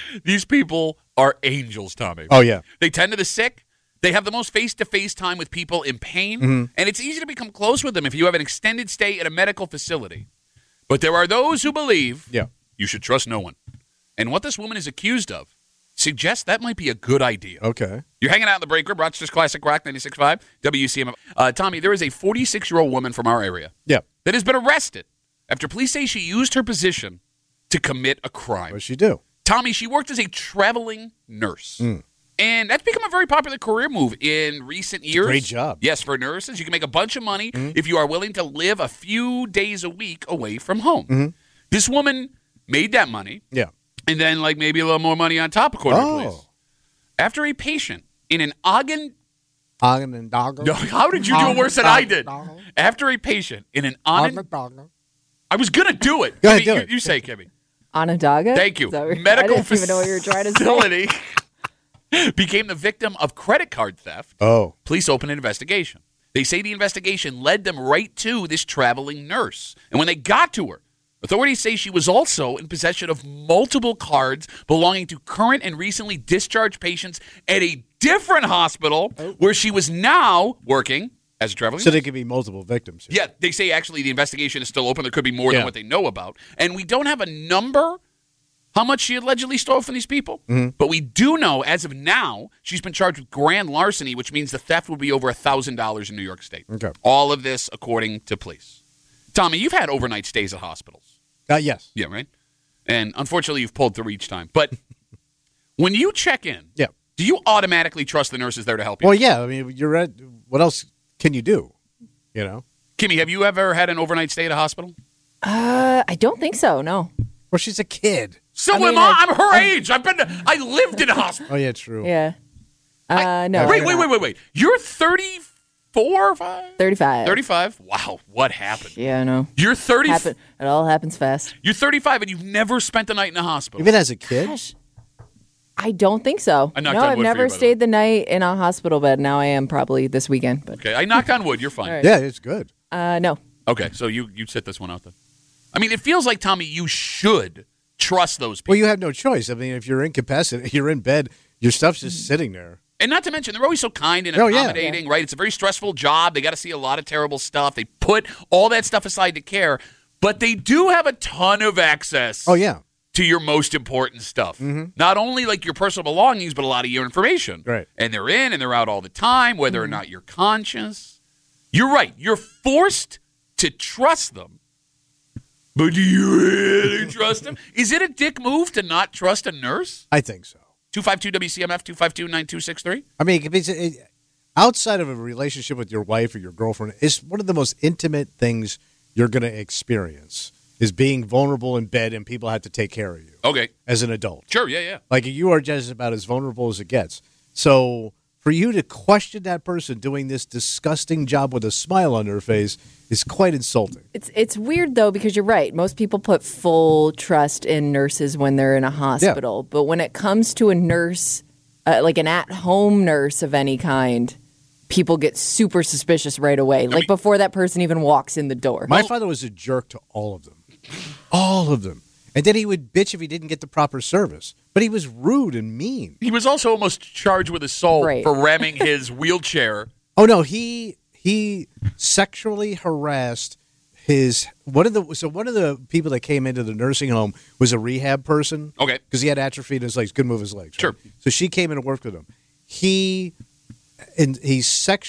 These people are angels, Tommy. Oh, yeah. They tend to the sick. They have the most face-to-face time with people in pain, and it's easy to become close with them if you have an extended stay at a medical facility. But there are those who believe you should trust no one. And what this woman is accused of suggests that might be a good idea. Okay. You're hanging out in the break room, Rochester's Classic Rock 96.5, WCMF. Tommy, there is a 46-year-old woman from our area that has been arrested after police say she used her position to commit a crime. What'd she do? Tommy, she worked as a traveling nurse. And that's become a very popular career move in recent years. Great job. Yes, for nurses. You can make a bunch of money if you are willing to live a few days a week away from home. This woman made that money. Yeah. And then, like, maybe a little more money on top, according to police. After a patient in an Ogden... Ogden and Dogger? No, how did you do it worse than I did? After a patient in an Ogden... I was going to do it. Go ahead, do it. You say, Kimmy. Onondaga? Thank you. I Medical didn't even know what you were trying to say. facility became the victim of credit card theft. Oh. Police opened an investigation. They say the investigation led them right to this traveling nurse. And when they got to her, authorities say she was also in possession of multiple cards belonging to current and recently discharged patients at a different hospital where she was now working as a traveling nurse. So there could be multiple victims here. Yeah, they say actually the investigation is still open. There could be more than what they know about. And we don't have a number how much she allegedly stole from these people. But we do know, as of now, she's been charged with grand larceny, which means the theft would be over $1,000 in New York State. Okay. All of this according to police. Tommy, you've had overnight stays at hospitals. Yes. Yeah, right? And unfortunately, you've pulled through each time. But when you check in, do you automatically trust the nurses there to help you? Well, yeah. I mean, you're at, what else can you do? You know? Kimmy, have you ever had an overnight stay at a hospital? I don't think so, no. Well, she's a kid. So am I. I'm her age. I lived in a hospital. Oh, yeah, true. Yeah. No. Wait. You're 34, 35. 35? Wow, what happened? Yeah, I know. You're 30. It all happens fast. You're 35 and you've never spent a night in a hospital. Even as a kid? Gosh. I don't think so. I knocked no, on I've wood for never you, by the way. stayed the night in a hospital bed. Now I am probably this weekend. But Okay, I knocked on wood. You're fine. All right. Yeah, it's good. No. Okay, so you sit this one out then. I mean, it feels like, Tommy, you should trust those people. Well, you have no choice. I mean, if you're incapacitated, you're in bed, your stuff's just sitting there. And not to mention, they're always so kind and Oh, yeah. accommodating, right? It's a very stressful job. They got to see a lot of terrible stuff. They put all that stuff aside to care, but they do have a ton of access Oh, yeah. to your most important stuff. Not only like your personal belongings, but a lot of your information. Right. And they're in and they're out all the time, whether or not you're conscious. You're right. You're forced to trust them. But do you really trust them? Is it a dick move to not trust a nurse? I think so. 252-WCMF, 252-9263? I mean, outside of a relationship with your wife or your girlfriend, it's one of the most intimate things you're going to experience is being vulnerable in bed and people have to take care of you. Okay. As an adult. Sure, yeah. Like, you are just about as vulnerable as it gets. So for you to question that person doing this disgusting job with a smile on their face is quite insulting. It's weird, though, because you're right. Most people put full trust in nurses when they're in a hospital. Yeah. But when it comes to a nurse, like an at-home nurse of any kind, people get super suspicious right away, like before that person even walks in the door. My father was a jerk to all of them. All of them. And then he would bitch if he didn't get the proper service. But he was rude and mean. He was also almost charged with assault for ramming his wheelchair. Oh, no, he sexually harassed one of the people that came into the nursing home was a rehab person. Okay. Because he had atrophy in his legs, couldn't move his legs. Right? Sure. So she came in and worked with him. He said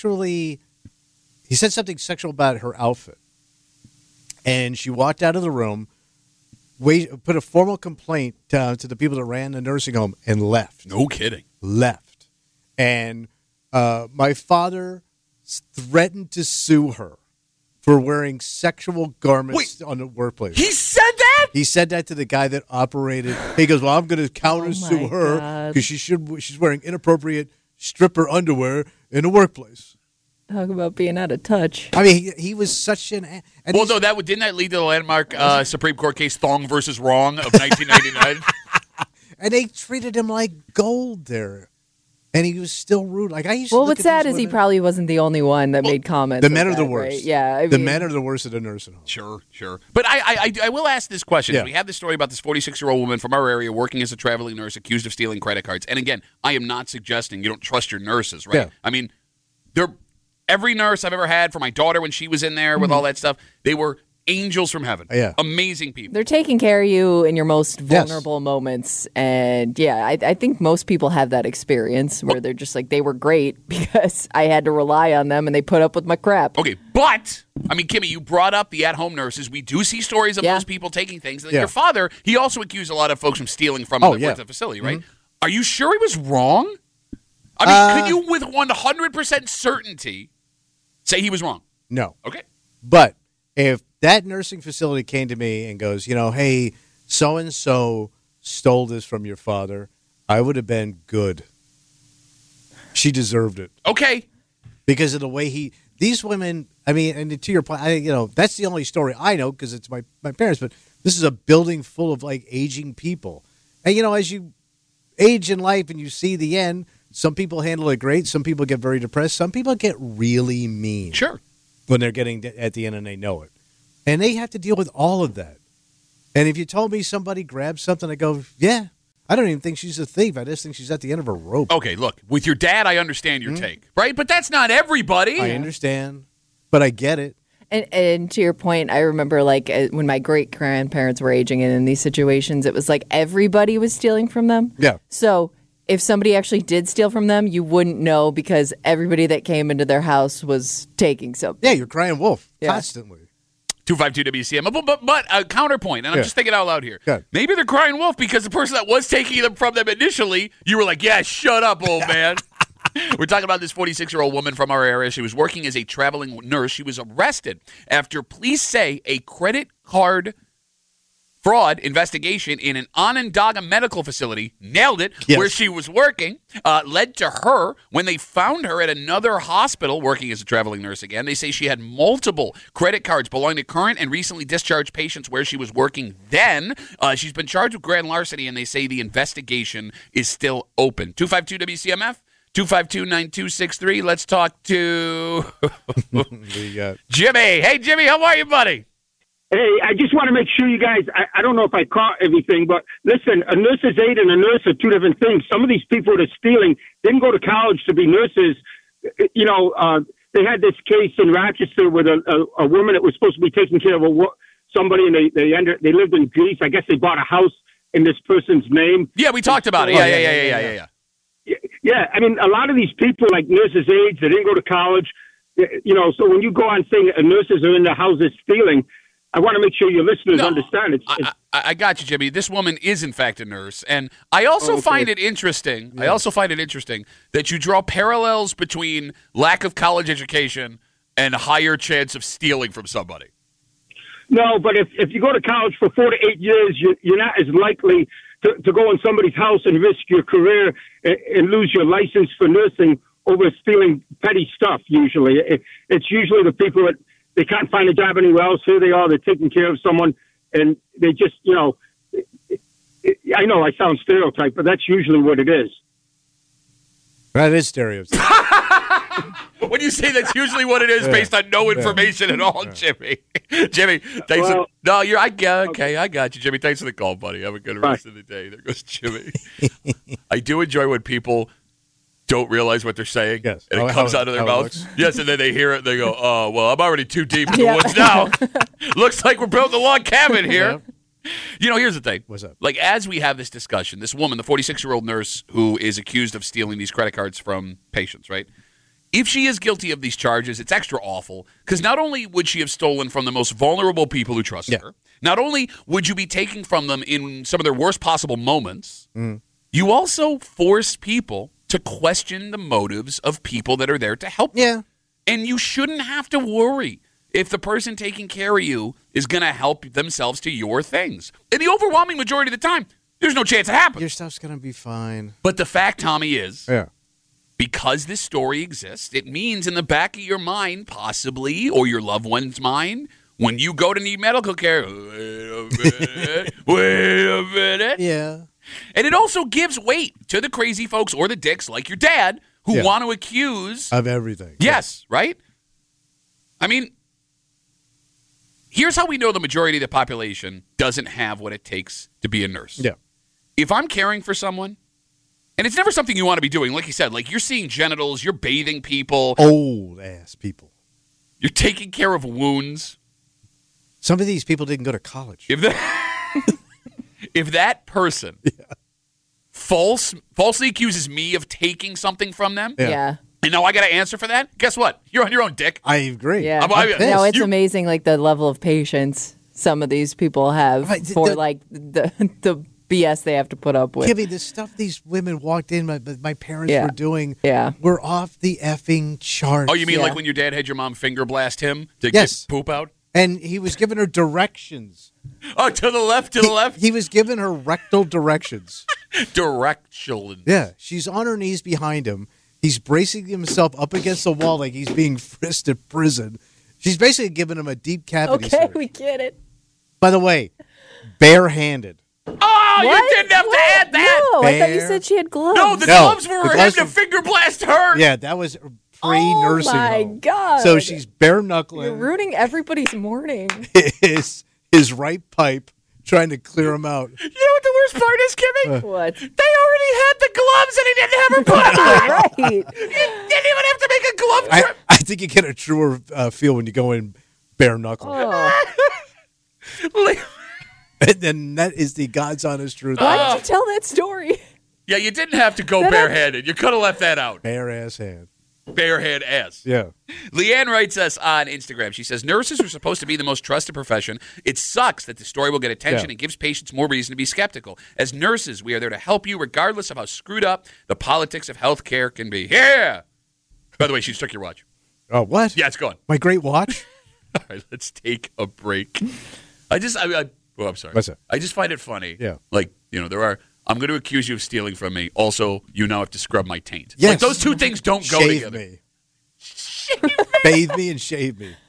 something sexual about her outfit. And she walked out of the room, put a formal complaint to the people that ran the nursing home, and left. No kidding. Left. And my father threatened to sue her for wearing sexual garments on the workplace. He said that? He said that to the guy that operated. He goes, well, I'm going to counter-sue her because she's wearing inappropriate stripper underwear in the workplace. Talk about being out of touch. I mean, he was such an... Well, no, didn't that lead to the landmark Supreme Court case Thong versus Wrong of 1999? And they treated him like gold there. And he was still rude. Like I used. Well, to look what's at sad these is he women- probably wasn't the only one that made comments. The men like are the that, worst. right? Yeah, the men are the worst at a nursing home. Sure. But I will ask this question. Yeah. We have this story about this 46-year-old woman from our area working as a traveling nurse accused of stealing credit cards. And again, I am not suggesting you don't trust your nurses, right? Yeah. I mean, every nurse I've ever had for my daughter when she was in there with all that stuff, they were angels from heaven. Yeah. Amazing people. They're taking care of you in your most vulnerable moments. And yeah, I think most people have that experience where they're just like, they were great because I had to rely on them and they put up with my crap. Okay, but, I mean, Kimmy, you brought up the at-home nurses. We do see stories of those people taking things. Like your father, he also accused a lot of folks from stealing from him that worked at the facility, right? Are you sure he was wrong? I mean, could you with 100% certainty say he was wrong? No. Okay. But if that nursing facility came to me and goes, hey, so-and-so stole this from your father, I would have been good. She deserved it. Okay. Because of the way these women, I mean, and to your point, that's the only story I know because it's my parents, but this is a building full of like aging people. And, as you age in life and you see the end, some people handle it great. Some people get very depressed. Some people get really mean. Sure. When they're getting at the end and they know it. And they have to deal with all of that. And if you told me somebody grabbed something, I go, yeah, I don't even think she's a thief. I just think she's at the end of her rope. Okay, look, with your dad, I understand your take, right? But that's not everybody. I understand, but I get it. And to your point, I remember like when my great-grandparents were aging and in these situations, it was like everybody was stealing from them. Yeah. So if somebody actually did steal from them, you wouldn't know because everybody that came into their house was taking something. Yeah, you're crying wolf constantly. 252 WCM. But a counterpoint, and I'm just thinking out loud here. Good. Maybe they're crying wolf because the person that was taking them from them initially, you were like, yeah, shut up, old man. We're talking about this 46-year-old woman from our area. She was working as a traveling nurse. She was arrested after police say a credit card fraud investigation in an Onondaga medical facility, nailed it, where she was working, led to her, when they found her at another hospital working as a traveling nurse again, they say she had multiple credit cards belonging to current and recently discharged patients where she was working then. She's been charged with grand larceny, and they say the investigation is still open. 252 WCMF, 252-9263. Let's talk to Jimmy. Hey, Jimmy, how are you, buddy? Hey, I just want to make sure you guys, I don't know if I caught everything, but listen, a nurse's aide and a nurse are two different things. Some of these people that are stealing didn't go to college to be nurses. They had this case in Rochester with a woman that was supposed to be taking care of somebody, and they lived in Greece. I guess they bought a house in this person's name. Yeah, we talked about it. Yeah. Yeah, I mean, a lot of these people, like nurses' aides, they didn't go to college. So when you go on saying nurses are in the houses stealing, I want to make sure your listeners understand. I got you, Jimmy. This woman is, in fact, a nurse. And I also find it interesting. Yeah. I also find it interesting that you draw parallels between lack of college education and higher chance of stealing from somebody. No, but if you go to college for 4 to 8 years, you're not as likely to go in somebody's house and risk your career and lose your license for nursing over stealing petty stuff, usually. It's usually the people that they can't find a job anywhere else. Here they are. They're taking care of someone, and they just, I know I sound stereotyped, but that's usually what it is. That is stereotype. When you say that's usually what it is, based on no information at all, Jimmy. Jimmy, thanks. I got you, Jimmy. Thanks for the call, buddy. Have a good rest of the day. There goes Jimmy. I do enjoy when people don't realize what they're saying, and it comes out of their mouths. Yes, and then they hear it, and they go, oh, well, I'm already too deep in the woods now. Looks like we're building a log cabin here. Here's the thing. What's up? Like, as we have this discussion, this woman, the 46-year-old nurse who is accused of stealing these credit cards from patients, right? If she is guilty of these charges, it's extra awful, because not only would she have stolen from the most vulnerable people who trusted her, not only would you be taking from them in some of their worst possible moments, you also force people to question the motives of people that are there to help them. Yeah. And you shouldn't have to worry if the person taking care of you is going to help themselves to your things. In the overwhelming majority of the time, there's no chance it happens. Your stuff's going to be fine. But the fact, Tommy, is because this story exists, it means in the back of your mind, possibly, or your loved one's mind, when you go to need medical care, wait a minute. Yeah. And it also gives weight to the crazy folks or the dicks like your dad who want to accuse of everything. Yes, right? I mean, here's how we know the majority of the population doesn't have what it takes to be a nurse. Yeah. If I'm caring for someone, and it's never something you want to be doing, like you said, like you're seeing genitals, you're bathing people. Old ass people. You're taking care of wounds. Some of these people didn't go to college. If that person falsely accuses me of taking something from them, Yeah. and now I got to answer for that, guess what? You're on your own, dick. I agree. Yeah. I'm pissed. No, it's You- amazing, like the level of patience some of these people have Right, for like the BS they have to put up with. Kimmy, the stuff these women walked in, my parents Yeah. were doing, Yeah. were off the effing charts. Oh, you mean Yeah. like when your dad had your mom finger blast him to Yes. get poop out? And he was giving her directions. Oh, to the left, to the left. He was giving her rectal directions. Direction. Yeah, she's on her knees behind him. He's bracing himself up against the wall like he's being frisked at prison. She's basically giving him a deep cavity Okay, search. we get it. By the way, barehanded. Oh, you What? didn't have to What? add that. No, I thought you Bear. said she had gloves. No, the No, gloves were the for gloves him to were- finger blast her. Yeah, that was pre-nursing Oh my home. God. So she's bare You're knuckling ruining everybody's morning. his right pipe, trying to clear him out. You know what the worst part is, Kimmy? What? They already had the gloves and he didn't have her put them on. Right. You didn't even have to make a glove trip. I think you get a truer feel when you go in bare knuckle. Oh. Like- And then that is the God's honest truth. Why did you tell that story? yeah, you didn't have to go barehanded. You could have left that out. Bare ass hand. Barehead ass. Yeah. Leanne writes us on Instagram. She says, nurses are supposed to be the most trusted profession. It sucks that the story will get attention and gives patients more reason to be skeptical. As nurses, we are there to help you regardless of how screwed up the politics of healthcare can be. Yeah. By the way, she took your watch. Oh, what? Yeah, it's gone. My great watch? All right, let's take a break. I'm sorry. What's that? I just find it funny. Yeah. Like, I'm going to accuse you of stealing from me. Also, you now have to scrub my taint. Yes. Like, those two things don't go Shave together. me. Bathe me and shave me.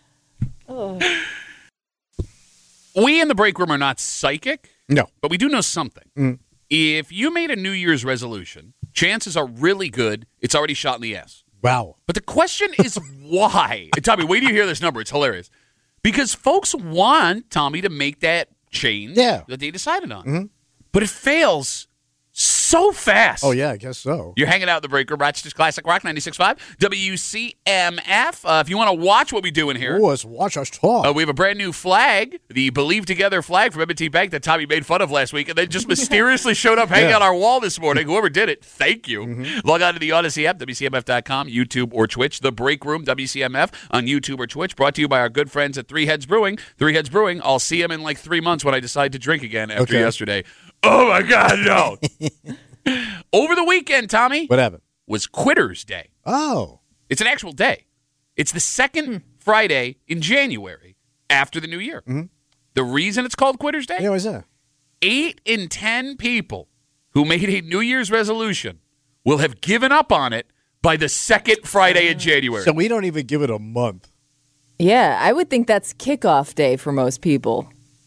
We in the break room are not psychic, No. but we do know something. If you made a New Year's resolution, chances are really good it's already shot in the ass. Wow. But the question is why? And Tommy, wait till you hear this number. It's hilarious. Because folks want Tommy to make that change that they decided on. But it fails so fast. Oh, yeah, I guess so. You're hanging out in the break room, Rochester's Classic Rock 96.5, WCMF. If you want to watch what we do in here, Oh, let's watch us talk. we have a brand new flag, the Believe Together flag from M&T Bank that Tommy made fun of last week, and then just mysteriously showed up hanging on our wall this morning. Whoever did it, thank you. Log on to the Odyssey app, WCMF.com, YouTube or Twitch. The Break Room, WCMF, on YouTube or Twitch. Brought to you by our good friends at Three Heads Brewing. Three Heads Brewing, I'll see them in like 3 months when I decide to drink again after yesterday. Oh, my God, no. Over the weekend, Tommy, What happened? was Quitters Day. Oh. It's an actual day. It's the second Friday in January after the new year. The reason it's called Quitters Day? Yeah, what's that? 8 in 10 people who made a New Year's resolution will have given up on it by the second Friday in January. So we don't even give it a month. Yeah, I would think that's kickoff day for most people.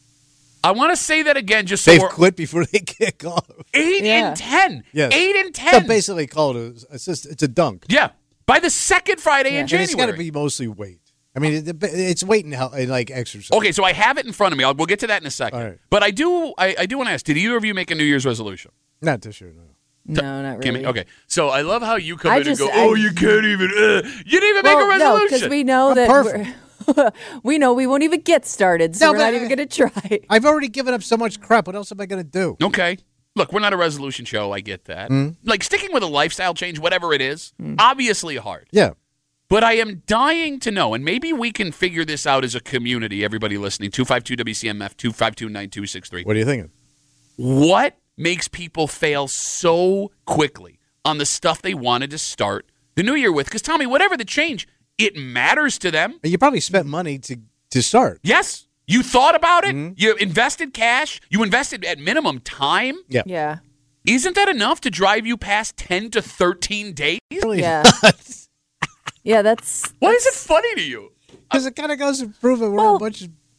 I want to say that again just so They've we're quit before they kick off. 8 in 10. Yes. 8 in 10. So basically called it's a dunk. Yeah. By the second Friday in And January. it's got to be mostly weight. I mean, it's weight and like exercise. Okay, so I have it in front of me. We'll get to that in a second. All right. But I do want to ask, did either of you make a New Year's resolution? Not this year, no. No, not really. Kimmy? Okay. So I love how you come I in just- and go, you can't even, you didn't even make a resolution. No, because we know I'm that perfect. we know we won't even get started, so No, we're not but- even going to try. I've already given up so much crap. What else am I going to do? Okay. Look, we're not a resolution show. I get that. Like sticking with a lifestyle change, whatever it is, obviously hard. Yeah. But I am dying to know, and maybe we can figure this out as a community, everybody listening, 252-WCMF, 252-9263. What are you thinking? What makes people fail so quickly on the stuff they wanted to start the new year with? Because, Tommy, whatever the change, it matters to them. You probably spent money to start. Yes. You thought about it. You invested cash. You invested, at minimum, time. Yeah. Yeah. Isn't that enough to drive you past 10 to 13 days? Really? Yeah. Yeah, that's Why is it funny to you? Because it kind of goes to prove it. We're a bunch of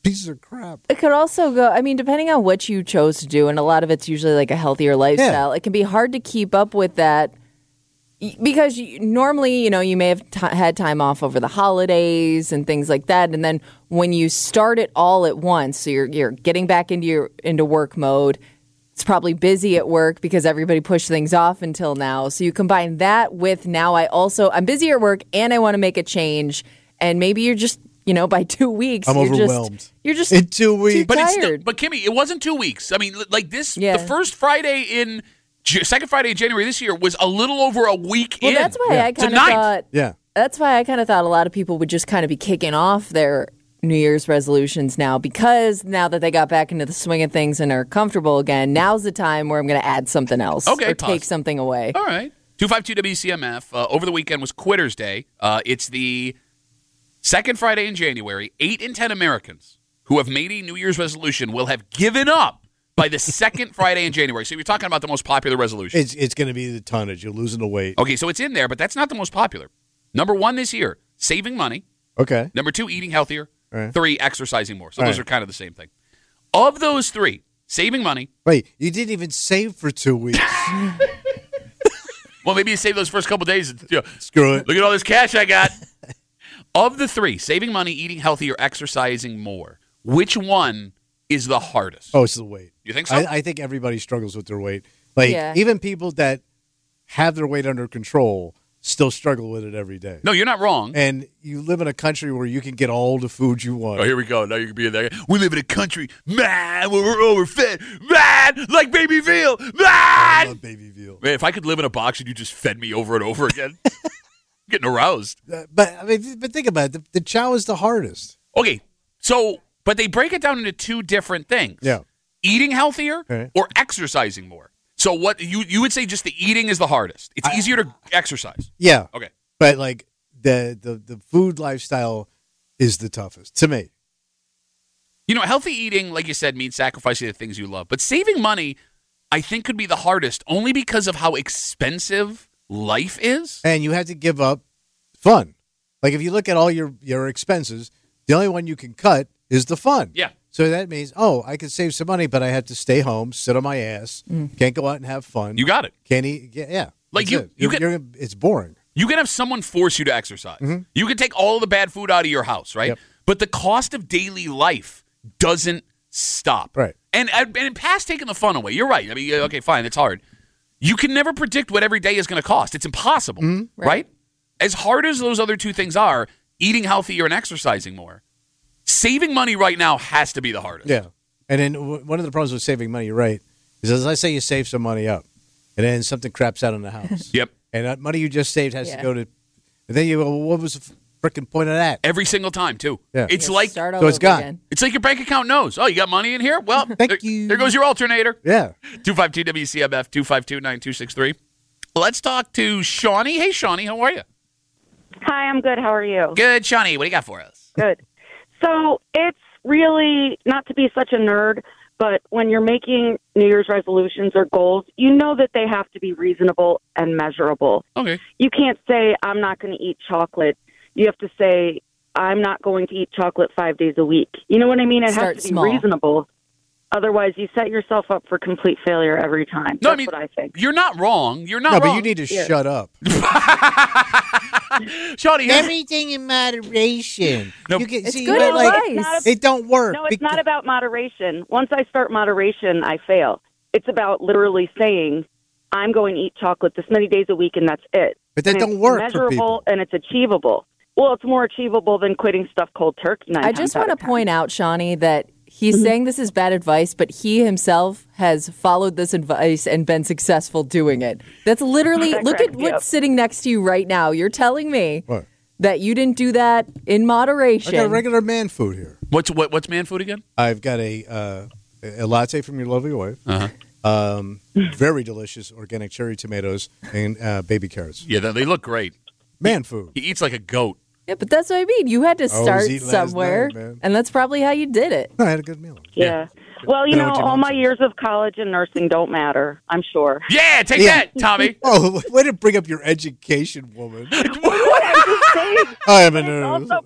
pieces of crap. It could also go, I mean, depending on what you chose to do, and a lot of it's usually like a healthier lifestyle, it can be hard to keep up with that because normally, you may have had time off over the holidays and things like that. And then when you start it all at once, so you're getting back into work mode, it's probably busy at work because everybody pushed things off until now. So you combine that with now I'm busy at work and I want to make a change. And maybe you're just, by 2 weeks, I'm overwhelmed. You're just in 2 weeks. But tired. but Kimmy, it wasn't 2 weeks. I mean, like this, Yeah. the first Friday second Friday in January this year was a little over a week in. Well, that's why I kind of Tonight. thought. Yeah. That's why I kind of thought a lot of people would just kind of be kicking off their New Year's resolutions now, because now that they got back into the swing of things and are comfortable again, now's the time where I'm going to add something else or take something away. All right. 252 WCMF. Over the weekend was Quitter's Day. It's the second Friday in January. 8 in 10 Americans who have made a New Year's resolution will have given up by the second Friday in January. So you're talking about the most popular resolution. It's going to be the tonnage. You're losing the weight. Okay, so it's in there, but that's not the most popular. Number 1 this year, saving money. Okay. Number 2, eating healthier. Right. 3, exercising more. So All those right. are kind of the same thing. Of those 3, saving money. Wait, you didn't even save for 2 weeks. Well, maybe you save those first couple days. Screw it. Look at all this cash I got. Of the 3, saving money, eating healthier, exercising more, which one is the hardest? Oh, it's the weight. You think so? I think everybody struggles with their weight. Like, Yeah. even people that have their weight under control still struggle with it every day. No, you're not wrong. And you live in a country where you can get all the food you want. Oh, here we go. Now you can be in there. We live in a country, man, where we're overfed, man, like baby veal, I man. love baby veal. Man, if I could live in a box and you just fed me over and over again, getting aroused. But think about it. The chow is the hardest. Okay, so, but they break it down into 2 different things. Yeah. Eating healthier Okay. or exercising more. So what you would say just the eating is the hardest. It's easier to exercise. Yeah. Okay. But like the food lifestyle is the toughest to me. Healthy eating, like you said, means sacrificing the things you love. But saving money, I think, could be the hardest only because of how expensive life is. And you have to give up fun. Like if you look at all your expenses, the only one you can cut is the fun. Yeah. So that means, I could save some money, but I have to stay home, sit on my ass, can't go out and have fun. You got it. Can't eat. Yeah. Like That's it. It's boring. You can have someone force you to exercise. You can take all the bad food out of your house, right? Yep. But the cost of daily life doesn't stop. Right. And past taking the fun away, you're right. I mean, okay, fine, it's hard. You can never predict what every day is going to cost. It's impossible, right? As hard as those other 2 things are, eating healthier and exercising more, saving money right now has to be the hardest. Yeah. And then one of the problems with saving money, you're right, is as I say, you save some money up, and then something craps out in the house. Yep. And that money you just saved has to go to, and then you go, well, what was the freaking point of that? Every single time, too. Yeah. It's Yeah, like start all so it's over gone. again. it's like your bank account knows. Oh, you got money in here? Well, Thank you. There goes your alternator. Yeah. 252 WCMF 252-9263. Let's talk to Shawnee. Hey, Shawnee, how are you? Hi, I'm good. How are you? Good, Shawnee. What do you got for us? Good. So it's really not to be such a nerd, but when you're making New Year's resolutions or goals, you know that they have to be reasonable and measurable. Okay. You can't say, I'm not going to eat chocolate. You have to say, I'm not going to eat chocolate 5 days a week. You know what I mean? It Start has to small. be reasonable. Otherwise, you set yourself up for complete failure every time. No, That's I mean, what I think. you're not wrong. You're not No, wrong. but you need to Yeah. shut up. Shawnee, here's- Everything in moderation. No, You can, It's see, good but, like, advice. it don't work. No, it's not about moderation. Once I start moderation, I fail. It's about literally saying, I'm going to eat chocolate this many days a week, and that's it. But that And don't it's work for measurable, people. and it's achievable. Well, it's more achievable than quitting stuff cold turkey. I just want to point out, Shawnee, that he's saying this is bad advice, but he himself has followed this advice and been successful doing it. That's literally, That look at cracks me what's up. sitting next to you right now. You're telling me What? that you didn't do that in I moderation. got regular man food here. what's man food again? I've got a latte from your lovely wife. Uh-huh. Very delicious organic cherry tomatoes and baby carrots. Yeah, they look great. Man food. He eats like a goat. Yeah, but that's what I mean. You had to was start eating last somewhere, night, man. and that's probably how you did it. I had a good meal. Yeah. Well, you I know know, what your all mom my says. years of college and nursing don't matter, I'm sure. Yeah, take Yeah. that, Tommy. Oh, way to bring up your education, woman. I'm just saying. I am a It's nerd. also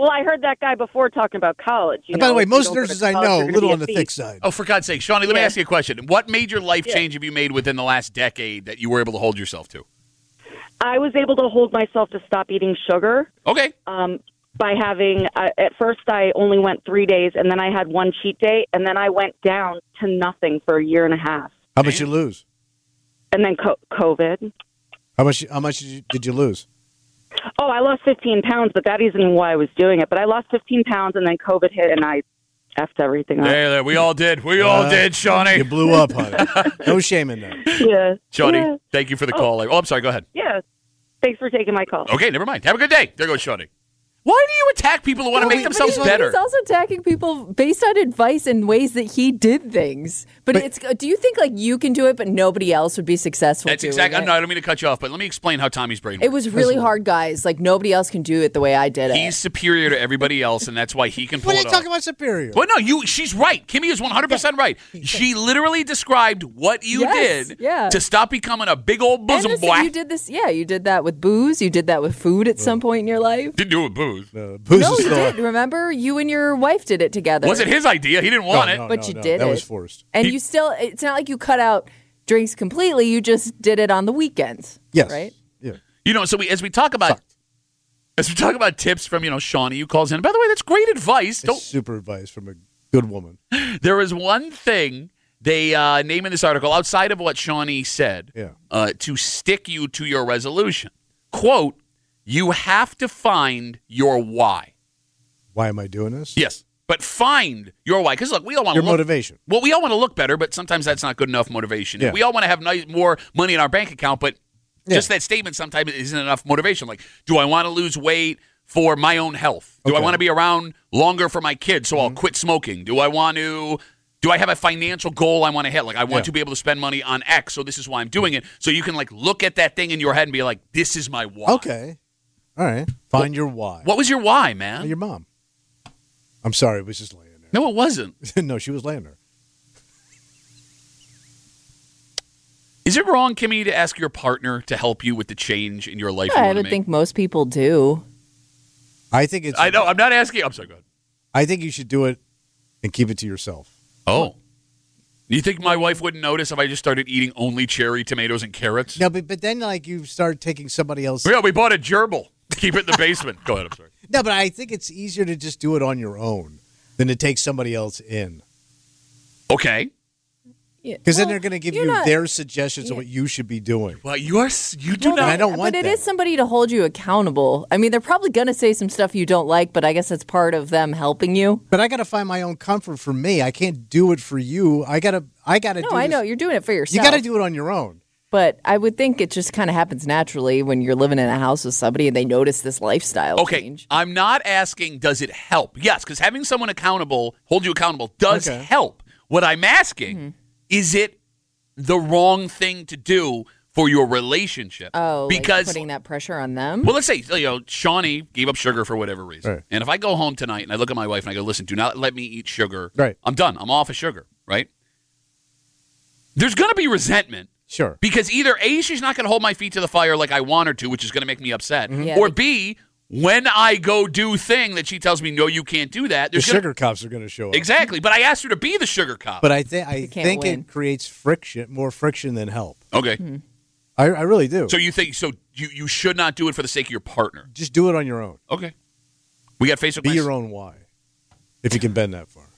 Well, I heard that guy before talking about college. And by the way, if you most don't go to nurses I college, know, you're a gonna little be on the thief. thick side. Oh, for God's sake, Shawnee, let me Yeah. ask you a question. What major life change have you made within the last decade that you were able to hold yourself to? I was able to hold myself to stop eating sugar Okay. by having, at first I only went 3 days, and then I had one cheat day, and then I went down to nothing for a year and a half. How much you lose? And then COVID. How much did you lose? Oh, I lost 15 pounds, but that isn't why I was doing it. But I lost 15 pounds, and then COVID hit, and I effed everything up. There, we all did. We all did, Shawnee. You blew up, honey. No shame in that. Yeah. Shawnee, Yeah. thank you for the call. Oh, I'm sorry. Go ahead. Yeah. Thanks for taking my call. Okay, never mind. Have a good day. There goes Shawnee. Why do you attack people who want to make themselves better? He's also attacking people based on advice and ways that he did things. But it's. Do you think like you can do it, but nobody else would be successful? That's doing exactly. it? No, I don't mean to cut you off, but let me explain how Tommy's brain works. It was really hard, guys. Like nobody else can do it the way I did it. He's superior to everybody else, and that's why he can pull What are it you off. talking about superior? Well, no, she's right. Kimmy is 100% right. She literally described what you Yes, did yeah. to stop becoming a big old And bosom listen, boy. you did this. Yeah, you did that with booze. You did that with food at some point in your life. Didn't do it with booze. Booze No, is you still did. Remember, you and your wife did it together. Was it his idea? He didn't want it. But you did that it. was forced. And you still. It's not like you cut out drinks completely. You just did it on the weekends. Yes. Right. Yeah. You know, so as we talk about tips from, Shawnee who calls in. By the way, that's great advice. It's super advice from a good woman. There is one thing they name in this article outside of what Shawnee said to stick you to your resolution. Quote, you have to find your why. Why am I doing this? Yes, but find your why. Because, look, we all want Your motivation. Well, we all want to look better, but sometimes that's not good enough motivation. Yeah. We all want to have more money in our bank account, but just that statement sometimes isn't enough motivation. Like, do I want to lose weight for my own health? Do I want to be around longer for my kids so I'll quit smoking? Do I have a financial goal I want to hit? Like, I want to be able to spend money on X, so this is why I'm doing it. So you can, like, look at that thing in your head and be like, this is my why. Okay. All right. Find your why. What was your why, man? Your mom. I'm sorry. It was just laying there. No, it wasn't. No, she was laying there. Is it wrong, Kimmy, to ask your partner to help you with the change in your life? Yeah, I would think most people do. I think it's. I know. I'm not asking. I'm sorry. Go ahead. I think you should do it and keep it to yourself. Oh. You think my wife wouldn't notice if I just started eating only cherry tomatoes and carrots? No, but then like you start taking somebody else. Yeah, we bought a gerbil. Keep it in the basement. Go ahead. I'm sorry. No, but I think it's easier to just do it on your own than to take somebody else in. Okay. Because then they're going to give you their suggestions of what you should be doing. Well, you do not. And I don't want But it that. is somebody to hold you accountable. I mean, they're probably going to say some stuff you don't like, but I guess it's part of them helping you. But I got to find my own comfort for me. I can't do it for you. I got to do No, I know. You're doing it for yourself. You got to do it on your own. But I would think it just kind of happens naturally when you're living in a house with somebody and they notice this lifestyle change. I'm not asking does it help. Yes, because having someone hold you accountable does help. What I'm asking is it the wrong thing to do for your relationship? Oh, because like putting that pressure on them? Well, let's say, Shawnee gave up sugar for whatever reason. Right. And if I go home tonight and I look at my wife and I go, listen, do not let me eat sugar. Right. I'm done. I'm off of sugar, right? There's going to be resentment. Sure. Because either A, she's not going to hold my feet to the fire like I want her to, which is going to make me upset. Yeah, or B, when I go do thing that she tells me, no, you can't do that. The sugar cops are going to show up. Exactly. But I asked her to be the sugar cop. But I think win. it creates more friction than help. Okay. I really do. So you think you should not do it for the sake of your partner? Just do it on your own. Okay. We got Facebook. Be your own why, if you can bend that far.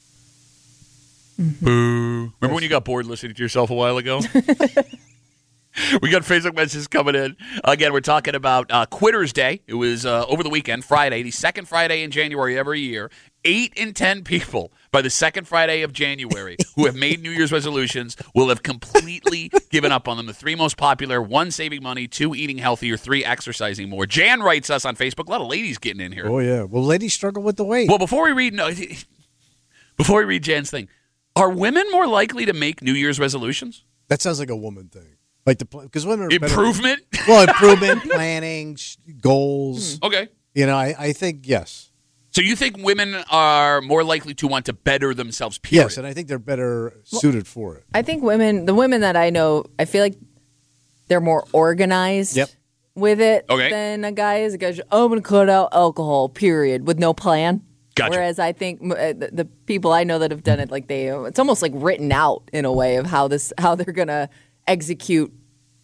Boo. Remember when you got bored listening to yourself a while ago? We got Facebook messages coming in. Again, we're talking about Quitter's Day. It was over the weekend, Friday, the second Friday in January every year. 8 in 10 people by the second Friday of January who have made New Year's resolutions will have completely given up on them. The 3 most popular: 1, saving money; 2, eating healthier; 3, exercising more. Jan writes us on Facebook. A lot of ladies getting in here. Oh, yeah. Well, ladies struggle with the weight. Well, before we read Jan's thing, are women more likely to make New Year's resolutions? That sounds like a woman thing. Like because women are Improvement? Improvement, planning, goals. Okay. I think yes. So you think women are more likely to want to better themselves, period? Yes, and I think they're better suited for it. I think the women that I know, I feel like they're more organized. Yep. with it Okay. than a guy is. A guy's, I'm going to cut out alcohol, period, with no plan. Gotcha. Whereas I think the people I know that have done it, like it's almost like written out in a way of how they're going to execute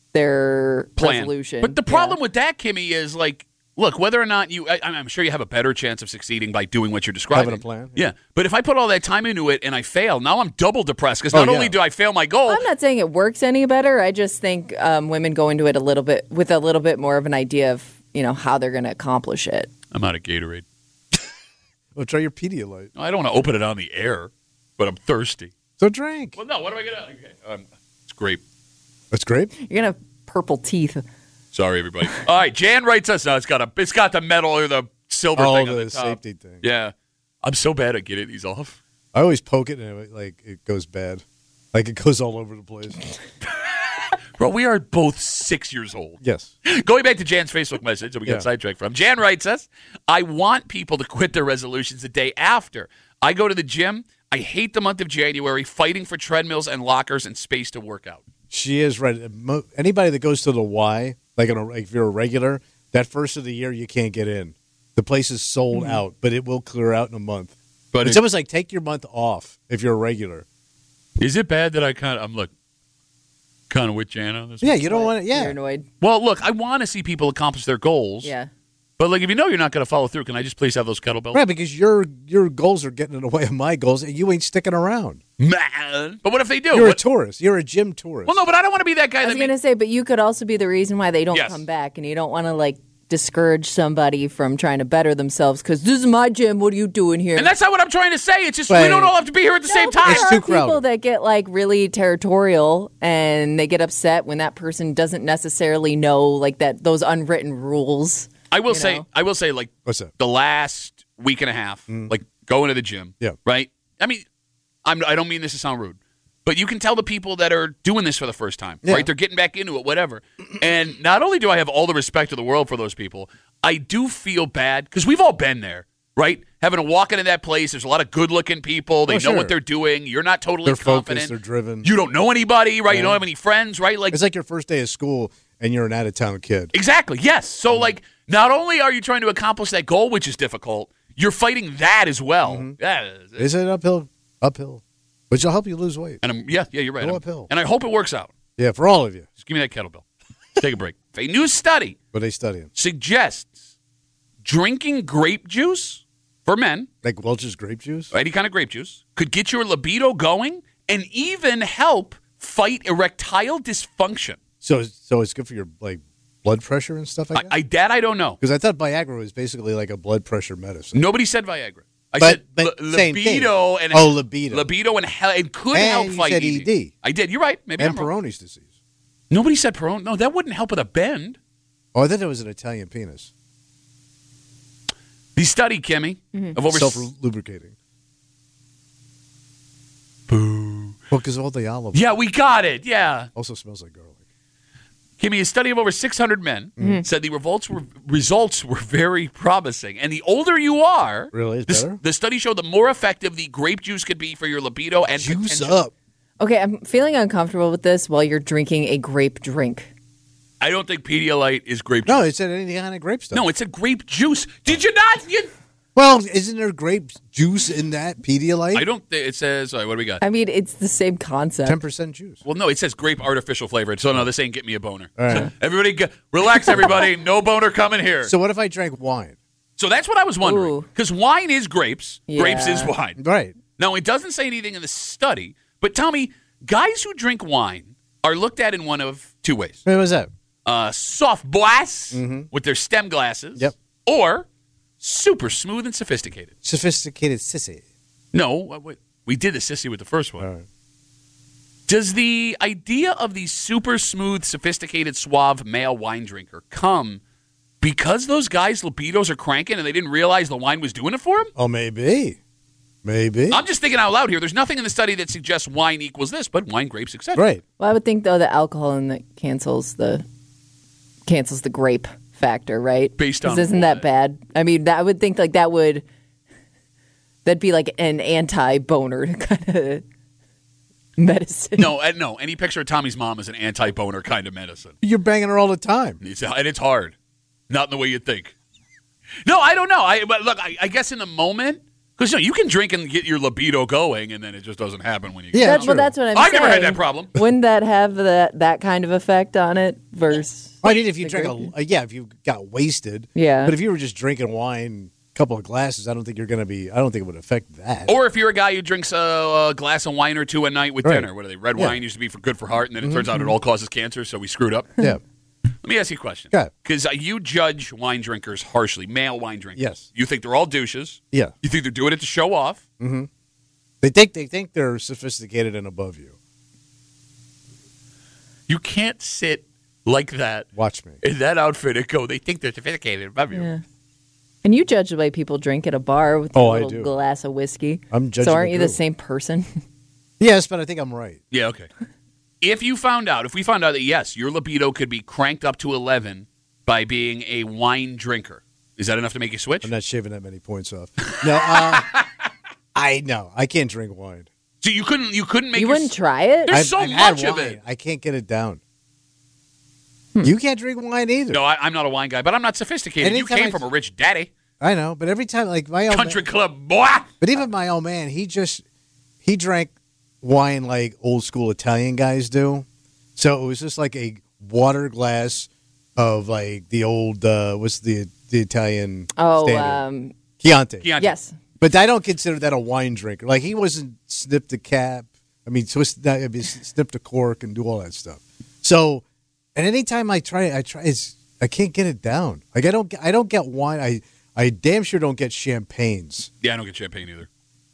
their plan. resolution. But the problem with that, Kimmy, is like, look, whether or not I'm sure you have a better chance of succeeding by doing what you're describing. Having a plan, Yeah. But if I put all that time into it and I fail, now I'm double depressed because not only do I fail my goal. I'm not saying it works any better. I just think women go into it a little bit more of an idea of how they're going to accomplish it. I'm out of Gatorade. Well, try your Pedialyte. I don't want to open it on the air, but I'm thirsty. So drink. Well, no, what am I going to... Okay, it's grape. That's great. You're going to have purple teeth. Sorry, everybody. All right, Jan writes us. No, it's got the metal or the silver thing on the the top. safety thing. Yeah. I'm so bad at getting these off. I always poke it and it goes bad. Like it goes all over the place. Bro, we are both 6 years old. Yes. Going back to Jan's Facebook message that we got sidetracked from. Jan writes us, I want people to quit their resolutions the day after. I go to the gym. I hate the month of January, fighting for treadmills and lockers and space to work out. She is right. Anybody that goes to the Y, like if you're a regular, that first of the year you can't get in. The place is sold out, but it will clear out in a month. But it's almost like take your month off if you're a regular. Is it bad that I'm kind of with Jan on this? Yeah, you don't want to. Yeah, You're annoyed. Well, look, I want to see people accomplish their goals. Yeah. But like, if you know you're not going to follow through, can I just please have those kettlebells? right. Because your goals are getting in the way of my goals, and you ain't sticking around. Man. But what if they do? You're a tourist. You're a gym tourist. Well, no, but I don't want to be that guy. I was going to say, but you could also be the reason why they don't come back, and you don't want to discourage somebody from trying to better themselves because this is my gym. What are you doing here? And that's not what I'm trying to say. It's just we don't all have to be here at the same time. It's there too are people crowded. that get really territorial and they get upset when that person doesn't necessarily know those unwritten rules. I will say, like, what's that? The last week and a half, like going to the gym. Yeah. Right. I mean, I don't mean this to sound rude, but you can tell the people that are doing this for the first time, right? They're getting back into it, whatever. And not only do I have all the respect of the world for those people, I do feel bad because we've all been there, right? Having to walk into that place, there's a lot of good-looking people. They know what they're doing. You're not totally confident. Focused, they're driven. You don't know anybody, right? You don't have any friends, right? It's like your first day of school and you're an out-of-town kid. Exactly, yes. So, not only are you trying to accomplish that goal, which is difficult, you're fighting that as well. Yeah, Is it uphill? Uphill. Which will help you lose weight. And you're right. Go uphill. And I hope it works out. Yeah, for all of you. Just give me that kettlebell. Take a break. A new study What are they studying? suggests drinking grape juice for men, Like Welch's grape juice? any kind of grape juice, could get your libido going and even help fight erectile dysfunction. So it's good for your blood pressure and stuff like that? I don't know. Because I thought Viagra was basically like a blood pressure medicine. Nobody said Viagra. I But said same libido thing. and libido. libido and it could And help you fight said eating. ED. I did. You're right. Maybe And I'm wrong. Peyronie's disease. Nobody said Peyronie. No, that wouldn't help with a bend. Oh, I thought it was an Italian penis. The study, Kimmy, of over Self-lubricating. Boo. Well, because all the olive Yeah, we got it. Yeah. also smells like garlic. Kimmy, a study of over 600 men said the results were very promising. And the older you are, Really? It's better? the study showed the more effective the grape juice could be for your libido and Juice potential. up. Okay, I'm feeling uncomfortable with this while you're drinking a grape drink. I don't think Pedialyte is grape juice. No, it said any kind of grape stuff. No, it said grape juice. Did you not? Well, isn't there grape juice in that Pedialyte? I don't think it says, all right, what do we got? I mean, it's the same concept. 10% juice. Well, no, it says grape artificial flavored. So, no, this ain't get me a boner. All right. Everybody, relax, everybody. No boner coming here. So what if I drank wine? So that's what I was wondering. Ooh. Because wine is grapes. Yeah. Grapes is wine. Right. Now, it doesn't say anything in the study, but tell me, guys who drink wine are looked at in one of two ways. What was that? Soft blasts with their stem glasses. Yep. Or super smooth and sophisticated. Sophisticated sissy. No, we did the sissy with the first one. All right. Does the idea of the super smooth, sophisticated, suave male wine drinker come because those guys' libidos are cranking and they didn't realize the wine was doing it for them? Oh, maybe. Maybe. I'm just thinking out loud here. There's nothing in the study that suggests wine equals this, but wine, grapes, etc. Right. Well, I would think though that alcohol in that cancels the grape factor, right? Based on 'Cause isn't what? that bad? I mean, I would think that'd be like an anti-boner kind of. medicine. No, any picture of Tommy's mom is an anti-boner kind of medicine. You're banging her all the time. And it's hard. Not in the way you'd think. No, I don't know. But look, I guess in the moment, because you can drink and get your libido going, and then it just doesn't happen when you get That's what I'm saying. I've never had that problem. Wouldn't that have that kind of effect on it versus... I mean, if you drank if you got wasted. Yeah. But if you were just drinking wine, a couple of glasses, I don't think it would affect that. Or if you're a guy who drinks a glass of wine or two a night with dinner. What are they? Red wine used to be good for heart, and then it turns out it all causes cancer, so we screwed up. Yeah. Let me ask you a question. Okay. Because you judge wine drinkers harshly, male wine drinkers. Yes. You think they're all douches. Yeah. You think they're doing it to show off. Mm-hmm. They think they're sophisticated and above you. You can't sit like that. Watch me. In that outfit and go, they think they're sophisticated above you. Yeah. And you judge the way people drink at a bar with a little glass of whiskey. I'm judging. So aren't you the same person? Yes, but I think I'm right. Yeah, okay. If we found out that, yes, your libido could be cranked up to 11 by being a wine drinker, is that enough to make you switch? I'm not shaving that many points off. No, I can't drink wine. So you couldn't make You wouldn't try it? There's so I've much had of wine. it. I can't get it down. You can't drink wine either. No, I'm not a wine guy, but I'm not sophisticated. You came from a rich daddy. I know, but every time, like my old Country club boy. But even my old man, he drank wine like old school Italian guys do. So it was just like a water glass of like the old what's the Italian standard? Chianti. Yes. But I don't consider that a wine drinker. Like he wasn't snipped a cap. I mean, snipped a cork and do all that stuff. So, and anytime I try, I can't get it down. Like I don't get wine. I damn sure don't get champagnes. Yeah, I don't get champagne either.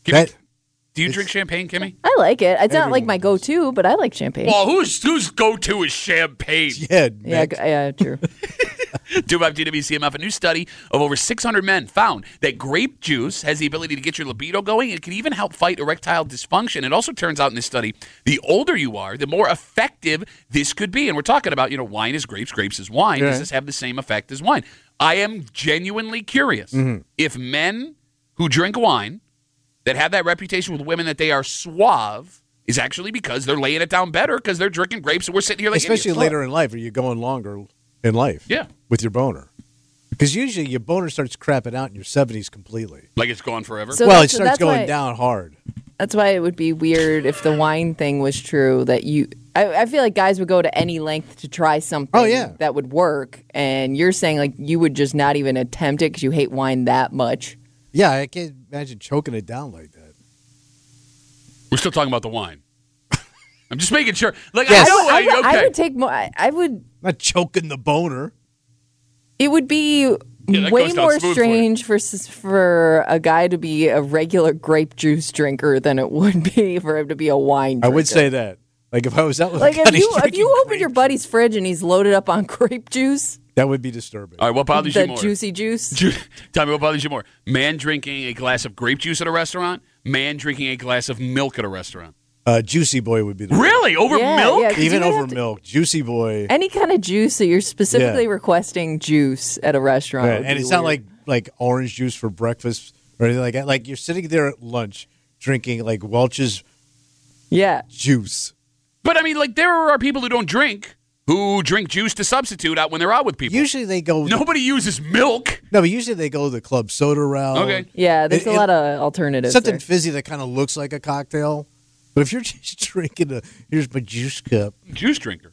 Do you drink champagne, Kimmy? I like it. It's not like my go-to, but I like champagne. Well, whose go-to is champagne? Yeah, true. 252-WCMF, a new study of over 600 men found that grape juice has the ability to get your libido going. It can even help fight erectile dysfunction. It also turns out in this study, the older you are, the more effective this could be. And we're talking about, wine is grapes, grapes is wine. Does this have the same effect as wine? I am genuinely curious if men who drink wine that have that reputation with women that they are suave is actually because they're laying it down better because they're drinking grapes and we're sitting here like especially idiots. later in life, are you going longer in life? Yeah. With your boner. Because usually your boner starts crapping out in your 70s completely. Like it's gone forever? So it starts going down hard. That's why it would be weird if the wine thing was true that I feel like guys would go to any length to try something that would work. And you're saying like you would just not even attempt it because you hate wine that much. Yeah, I can't imagine choking it down like that. We're still talking about the wine. I'm just making sure. Like yes. I would take more. I would not choking the boner. It would be way more strange for a guy to be a regular grape juice drinker than it would be for him to be a wine drinker. I would say that. Like if I was out with if you open your buddy's fridge and he's loaded up on grape juice. That would be disturbing. All right, what bothers you more? The juicy juice? Tell me, what bothers you more? Man drinking a glass of grape juice at a restaurant? Man drinking a glass of milk at a restaurant? Juicy Boy would be the Really? Over milk? Yeah, even over milk. Juicy Boy. Any kind of juice that you're specifically requesting juice at a restaurant. Right. And it's not like orange juice for breakfast or anything like that. Like you're sitting there at lunch drinking like Welch's juice. But I mean, like there are people who don't drink who drink juice to substitute out when they're out with people. Usually they go... Nobody uses milk. No, but usually they go the club soda route. Okay. Yeah, there's a lot of alternatives. Something fizzy that kind of looks like a cocktail. But if you're just drinking here's my juice cup. Juice drinker.